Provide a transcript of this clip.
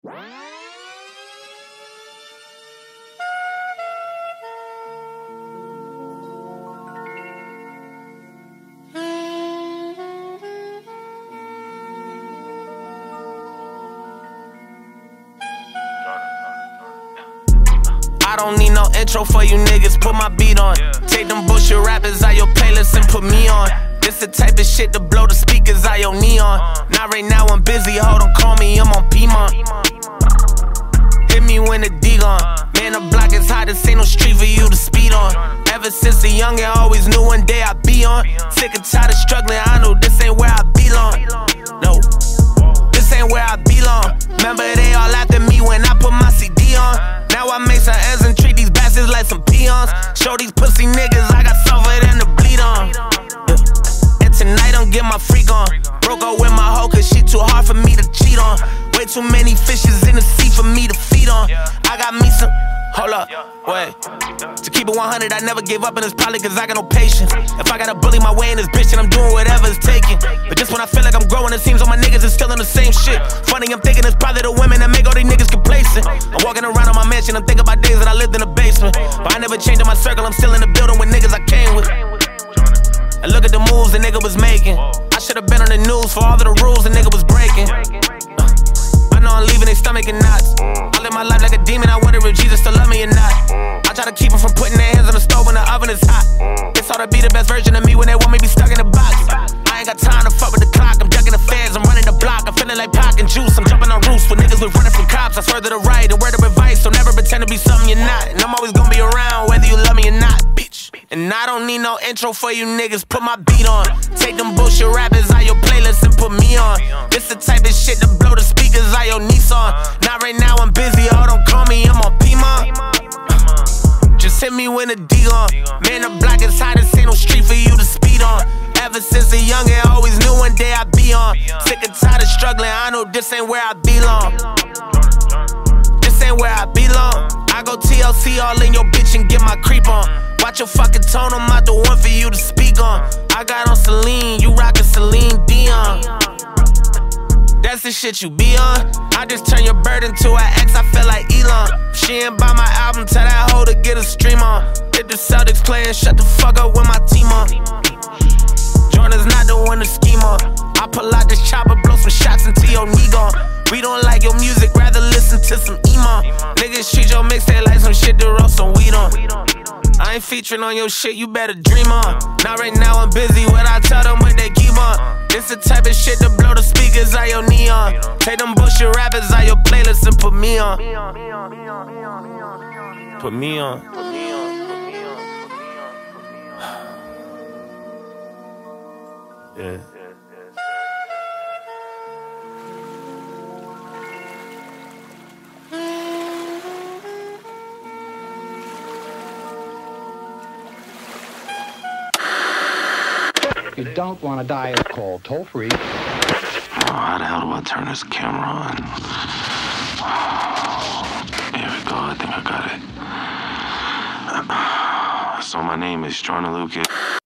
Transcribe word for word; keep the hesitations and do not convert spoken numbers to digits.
I don't need no intro for you niggas, put my beat on. Take them bullshit rappers out your playlist and put me on. This the type of shit to blow the speakers out your neon. Not right now, I'm busy, hold on, call me, I'm on P-Mon. Hit me when the D gone. Man, the block is hot, this ain't no street for you to speed on. Ever since a youngin', always knew one day I'd be on. Sick and tired of struggling, I know this ain't where I belong. No, this ain't where I belong. Remember they all after me when I put my C D on. Now I make some ends and treat these bastards like some peons. Show these pussy niggas I got suffer them to bleed on. Yeah. And tonight I'm get my freak on. Broke up with my hoe cause she too hard for me to cheat on. Way too many fishes in the sea for me to feed on. I got me some, hold up, wait. To keep it one hundred, I never give up and it's probably cause I got no patience. If I gotta bully my way in this bitch, then I'm doing whatever it's taking. But just when I feel like I'm growing, it seems all my niggas is still in the same shit. Funny, I'm thinking it's probably the women that make all these niggas complacent. I'm walking around on my mansion, I'm thinking about days that I lived in the basement. But I never changed in my circle, I'm still in the building with niggas I came with. And look at the moves the nigga was making. I should've been on the news for all of the rules the nigga was breaking. uh, I know I'm leaving they stomach and knots. I live my life like a demon, I wonder if Jesus still love me or not. I try to keep them from putting their hands on the stove when the oven is hot. It's hard to be the best version of me when they want me to be stuck in a box. I ain't got time to fuck with the clock, I'm ducking the feds, I'm running the block. I'm feeling like Pac and Juice, I'm jumping on roofs when niggas was running from cops. I swear to the right and word of advice, so never pretend to be something you're not. And I'm always gonna be around whether you love me or not, bitch. And I don't need no intro for you niggas, put my beat on. Take them bullshit rappers out your playlist and put me on. This the type of shit to blow the speakers out your Nissan. Not right now, I'm busy, oh don't call me, I'm on P-Mon. Just hit me when the D gone. Man, the block is hot, this ain't no street for you to speed on. Ever since a youngin', always knew one day I'd be on. Sick and tired of struggling, I know this ain't where I belong. This ain't where I belong. I go T L C all in your bitch and get my creep on. Watch your fucking tone, I'm not the one for you to speak on. I got on Celine, you rockin' Celine Dion. That's the shit you be on. I just turn your bird into an ex, I feel like Elon. If she ain't buy my album, tell that hoe to get a stream on. Hit the Celtics playing, shut the fuck up with my team on. Jordan's not the one to scheme on. I pull out this chopper, blow some shots until your knee gone. We don't like your music, rather listen to some emo. Niggas treat your mixtape like some shit to roll some weed on. I ain't featuring on your shit, you better dream on. Not right now, I'm busy, what I tell them what they keep on. This the type of shit to blow the speakers out your neon. Take them bullshit rappers out your playlist and put me on. Put me on. Put me on. Yeah. If you don't want to die, call toll free. Oh, how the hell do I turn this camera on? There we go, I think I got it. So my name is Jordan Lucas.